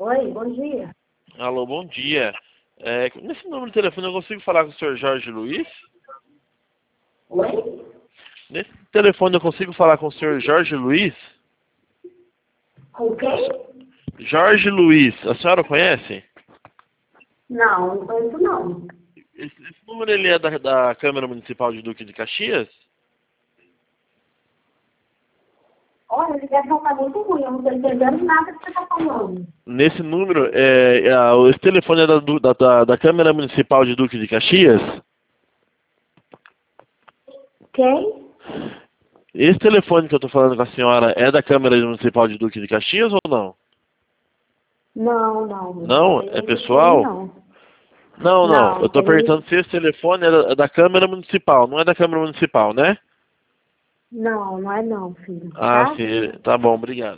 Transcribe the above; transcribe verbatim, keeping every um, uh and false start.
Oi, bom dia. Alô, bom dia. É, nesse número de telefone eu consigo falar com o senhor Jorge Luiz? Oi? Nesse telefone eu consigo falar com o senhor Jorge Luiz? Com quem? Jorge Luiz, a senhora conhece? Não, não conheço não. Esse, esse número ele é da, da Câmara Municipal de Duque de Caxias? Olha, a ligação tá muito ruim, eu não tô entendendo nada que você tá falando. Nesse número, é, é, esse telefone é da, du- da, da, da Câmara Municipal de Duque de Caxias? Quem? Esse telefone que eu estou falando com a senhora é da Câmara Municipal de Duque de Caxias ou não? Não, não. Não Não? tem É ninguém com ele, pessoal? não. Não, não. Não, Eu não estou tem perguntando ninguém. se esse telefone é da, é da Câmara Municipal. Não é da Câmara Municipal, né? Não, não é não, filho. Ah, Tá? sim. Tá bom, obrigado.